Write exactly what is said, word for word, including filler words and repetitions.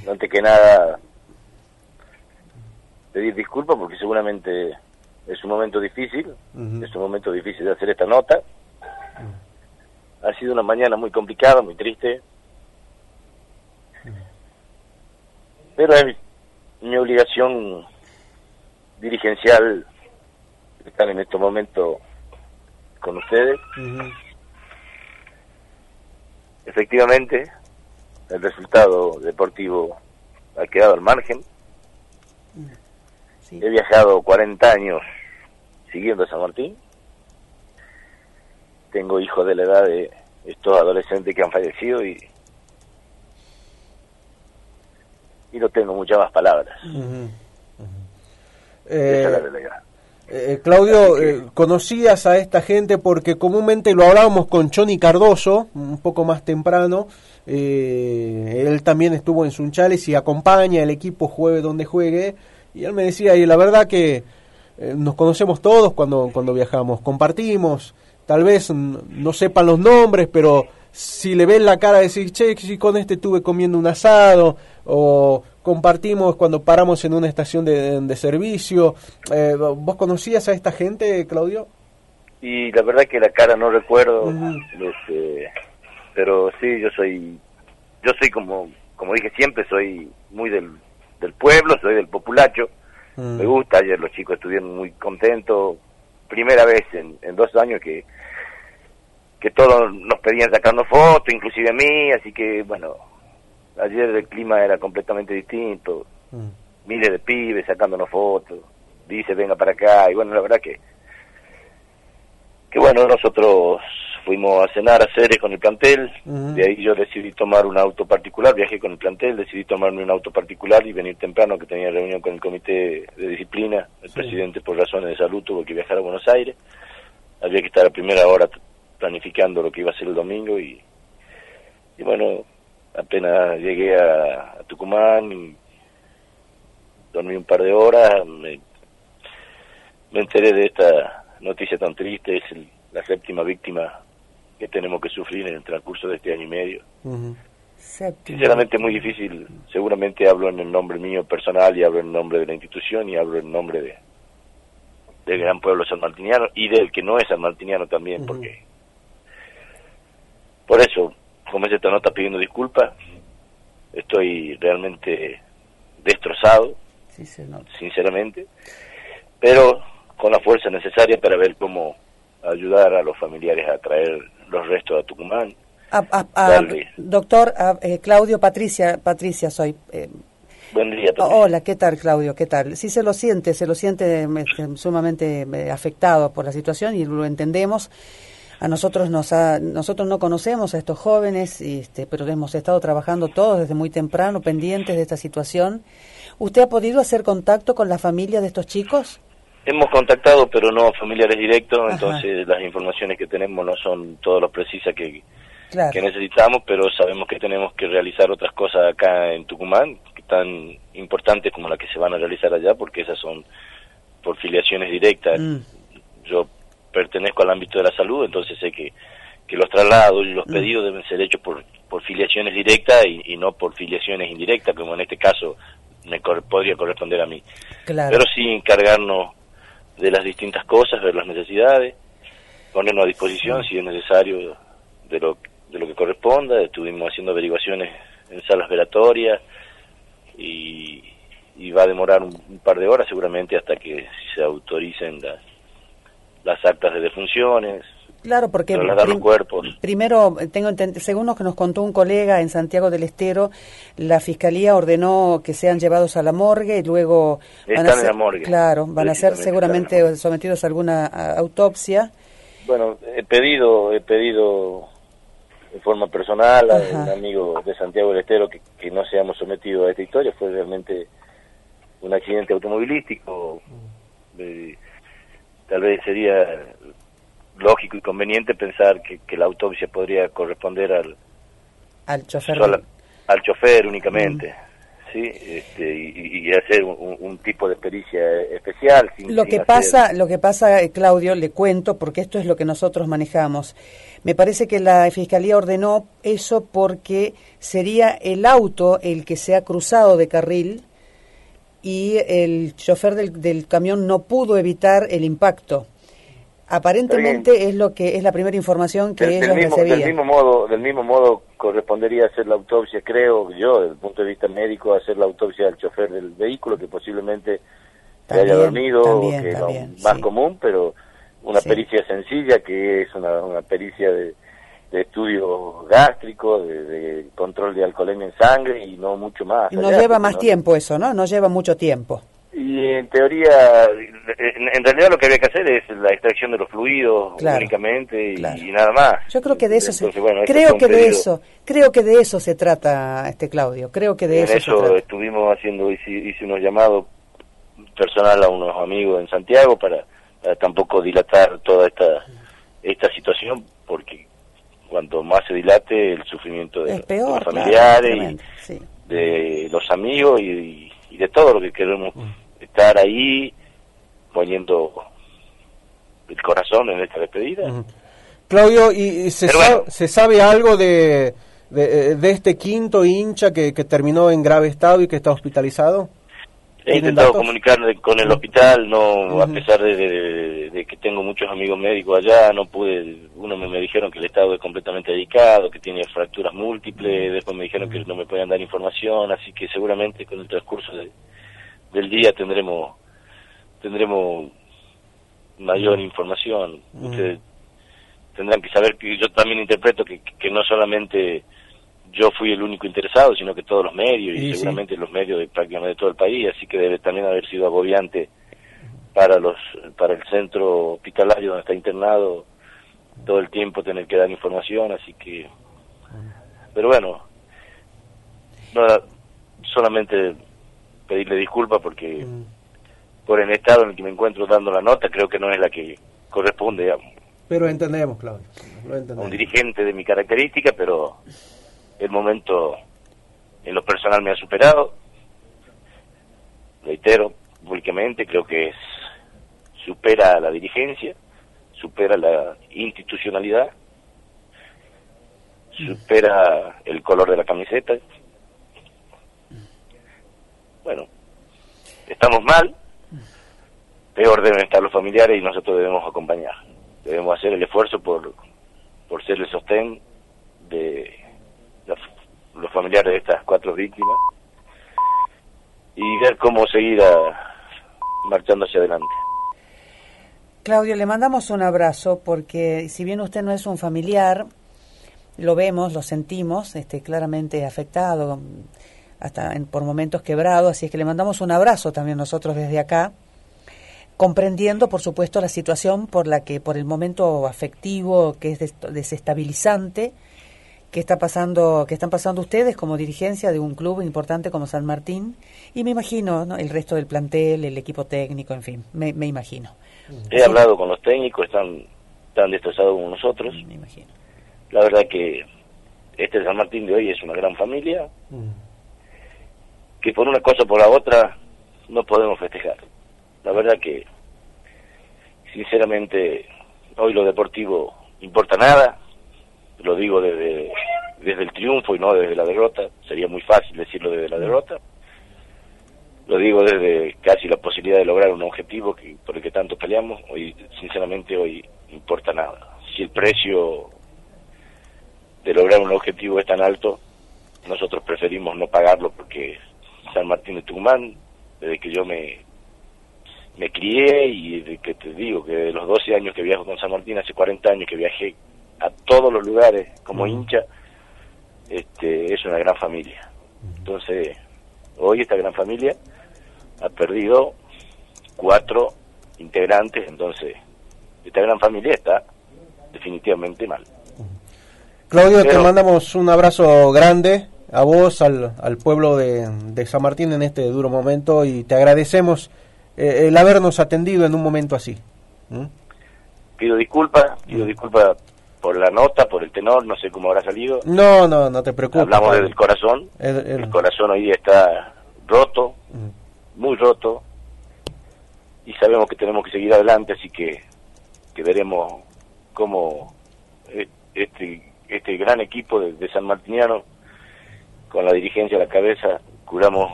antes que nada, pedir disculpas porque seguramente es un momento difícil, uh-huh. es un momento difícil de hacer esta nota. Uh-huh. Ha sido una mañana muy complicada, muy triste, uh-huh. pero es mi obligación dirigencial estar en este momento con ustedes. Uh-huh. Efectivamente, el resultado deportivo ha quedado al margen. Sí. He viajado cuarenta años siguiendo a San Martín. Tengo hijos de la edad de estos adolescentes que han fallecido y y no tengo muchas más palabras. Uh-huh. Uh-huh. Eh, Esa es la realidad. Eh, Claudio, que... eh, conocías a esta gente porque comúnmente lo hablábamos con Choni Cardoso, un poco más temprano. Eh, él también estuvo en Sunchales y acompaña el equipo juegue donde juegue. Y él me decía, y la verdad que eh, nos conocemos todos cuando, cuando viajamos, compartimos, tal vez n- no sepan los nombres, pero si le ven la cara de decir, che, si con este estuve comiendo un asado, o compartimos cuando paramos en una estación de, de servicio. Eh, ¿Vos conocías a esta gente, Claudio? Y la verdad que la cara no recuerdo, uh-huh. este, pero sí, yo soy, yo soy como, como dije siempre, soy muy del del pueblo, soy del populacho, mm. me gusta. Ayer los chicos estuvieron muy contentos, primera vez en, en dos años que que todos nos pedían sacarnos fotos, inclusive a mí, así que bueno, ayer el clima era completamente distinto, mm. miles de pibes sacándonos fotos, dice venga para acá, y bueno, la verdad que que bueno, nosotros fuimos a cenar a Ceres con el plantel, uh-huh. de ahí yo decidí tomar un auto particular, viajé con el plantel, decidí tomarme un auto particular y venir temprano, que tenía reunión con el comité de disciplina, el sí. presidente por razones de salud tuvo que viajar a Buenos Aires, había que estar a primera hora planificando lo que iba a ser el domingo y, y bueno, apenas llegué a, a Tucumán, y dormí un par de horas, me, me enteré de esta noticia tan triste, es el, la séptima víctima que tenemos que sufrir en el transcurso de este año y medio. Uh-huh. Sinceramente muy difícil, seguramente hablo en el nombre mío personal y hablo en nombre de la institución y hablo en nombre de del gran pueblo sanmartiniano y del que no es sanmartiniano también, uh-huh. porque por eso, como es esta nota pidiendo disculpas, estoy realmente destrozado, sí, sinceramente, pero con la fuerza necesaria para ver cómo ayudar a los familiares a traer los restos a Tucumán. A, a, a, doctor a, eh, Claudio, Patricia, Patricia soy. Eh, Buen día, Patricia. Hola, ¿qué tal, Claudio? ¿Qué tal? Sí se lo siente, se lo siente este, sumamente eh, afectado por la situación y lo entendemos. A nosotros nos ha, nosotros no conocemos a estos jóvenes, y, este, pero hemos estado trabajando todos desde muy temprano, pendientes de esta situación. ¿Usted ha podido hacer contacto con la familia de estos chicos? Hemos contactado, pero no familiares directos, Ajá. entonces las informaciones que tenemos no son todas las precisas que, claro. que necesitamos, pero sabemos que tenemos que realizar otras cosas acá en Tucumán, que tan importantes como las que se van a realizar allá, porque esas son por filiaciones directas. Mm. Yo pertenezco al ámbito de la salud, entonces sé que, que los traslados y los pedidos mm. deben ser hechos por, por filiaciones directas y, y no por filiaciones indirectas, como en este caso me cor- podría corresponder a mí. Claro. Pero sí encargarnos de las distintas cosas, ver las necesidades, ponernos a disposición sí. si es necesario de lo de lo que corresponda. Estuvimos haciendo averiguaciones en salas velatorias y, y va a demorar un, un par de horas seguramente hasta que se autoricen las las actas de defunciones. Claro, porque prim- los cuerpos. primero, tengo ent- según lo que nos contó un colega en Santiago del Estero, la Fiscalía ordenó que sean llevados a la morgue y luego van Están a ser, en la morgue. Claro, van a ser seguramente sometidos a alguna a, autopsia. Bueno, he pedido, he pedido de forma personal a Ajá. un amigo de Santiago del Estero que, que no seamos sometidos a esta historia. Fue realmente un accidente automovilístico. Eh, tal vez sería lógico y conveniente pensar que, que la autopsia podría corresponder al al chofer sola, al chofer únicamente, mm. sí, este, y, y hacer un, un tipo de pericia especial. Sin, lo sin que hacer... pasa, lo que pasa, Claudio, le cuento, porque esto es lo que nosotros manejamos. Me parece que la Fiscalía ordenó eso porque sería el auto el que se ha cruzado de carril y el chofer del, del camión no pudo evitar el impacto. Aparentemente es lo que es la primera información que del, ellos del mismo, recibían. Del mismo modo, del mismo modo correspondería hacer la autopsia, creo yo, desde el punto de vista médico, hacer la autopsia del chofer del vehículo, que posiblemente También, se haya dormido, también, que también, es lo más sí. común, pero una Sí. pericia sencilla, que es una, una pericia de, de estudio gástrico, de, de control de alcoholemia en sangre y no mucho más. No allá, lleva más no, tiempo eso, ¿no? No lleva mucho tiempo. Y en teoría, en, en realidad lo que había que hacer es la extracción de los fluidos Claro, únicamente y, claro. y nada más. Yo creo que de eso Entonces, se, bueno, esto creo fue un que de pedido. eso, creo que de eso se trata, este Claudio. Creo que de En eso, eso, se trata. estuvimos haciendo, hice, hice unos llamados personal a unos amigos en Santiago para, para tampoco dilatar toda esta esta situación, porque cuanto más se dilate el sufrimiento de, Es peor, de los claro, familiares tremendo, y sí. de los amigos y, y de todo lo que queremos estar ahí poniendo el corazón en esta despedida. Uh-huh. Claudio, ¿y, y se, Pero sa- bueno. se sabe algo de, de, de este quinto hincha que, que terminó en grave estado y que está hospitalizado? He ¿Tienen intentado datos? comunicarme con el hospital, no, Uh-huh. a pesar de, de, de que tengo muchos amigos médicos allá, no pude, uno me, me dijeron que el estado es completamente delicado, que tiene fracturas múltiples, después me dijeron que no me podían dar información, así que seguramente con el transcurso de, del día tendremos tendremos mayor información. Uh-huh. Ustedes tendrán que saber que yo también interpreto que, que no solamente yo fui el único interesado, sino que todos los medios y, y seguramente sí. los medios de prácticamente de todo el país, así que debe también haber sido agobiante para los para el centro hospitalario donde está internado todo el tiempo tener que dar información, así que pero bueno, no, solamente pedirle disculpas porque Uh-huh. por el estado en el que me encuentro dando la nota, creo que no es la que corresponde, digamos, Pero entendemos, Claudio, lo a entendemos. un dirigente de mi característica, pero el momento en lo personal me ha superado, reitero públicamente, creo que es, supera a la dirigencia, supera la institucionalidad, supera el color de la camiseta. Bueno, estamos mal, peor deben estar los familiares y nosotros debemos acompañar, debemos hacer el esfuerzo por, por ser el sostén de los, los familiares de estas cuatro víctimas y ver cómo seguir a, marchando hacia adelante. Claudio, le mandamos un abrazo porque si bien usted no es un familiar, lo vemos, lo sentimos, este, claramente afectado, hasta en, por momentos quebrado, así es que le mandamos un abrazo también nosotros desde acá, comprendiendo por supuesto la situación por la que, por el momento afectivo que es des- desestabilizante, que está pasando, que están pasando ustedes como dirigencia de un club importante como San Martín, y me imagino, ¿no?, el resto del plantel, el equipo técnico, en fin, me, me imagino. He Así, hablado con los técnicos, están tan destrozados como nosotros. me imagino. La verdad que este San Martín de hoy es una gran familia, Uh-huh. que por una cosa o por la otra no podemos festejar. La verdad que, sinceramente, hoy lo deportivo importa nada, lo digo desde, desde el triunfo y no desde la derrota, sería muy fácil decirlo desde la derrota, lo digo desde casi la posibilidad de lograr un objetivo que, por el que tanto peleamos, hoy sinceramente hoy importa nada. Si el precio de lograr un objetivo es tan alto, nosotros preferimos no pagarlo porque San Martín de Tucumán, desde que yo me me crié y de que te digo que de los doce años que viajo con San Martín, hace cuarenta años que viajé a todos los lugares como hincha, este es una gran familia. Entonces, hoy esta gran familia ha perdido cuatro integrantes, entonces esta gran familia está definitivamente mal. Claudio, Pero- te mandamos un abrazo grande a vos, al, al pueblo de, de San Martín en este duro momento y te agradecemos eh, el habernos atendido en un momento así. ¿Mm? Pido disculpas, pido disculpas por la nota, por el tenor, no sé cómo habrá salido. No, no, no te preocupes. Hablamos Claudio. desde el corazón, El- el- el corazón hoy está roto, mm. muy roto, y sabemos que tenemos que seguir adelante, así que, que veremos cómo este este gran equipo de, de San Martiniano, con la dirigencia a la cabeza, curamos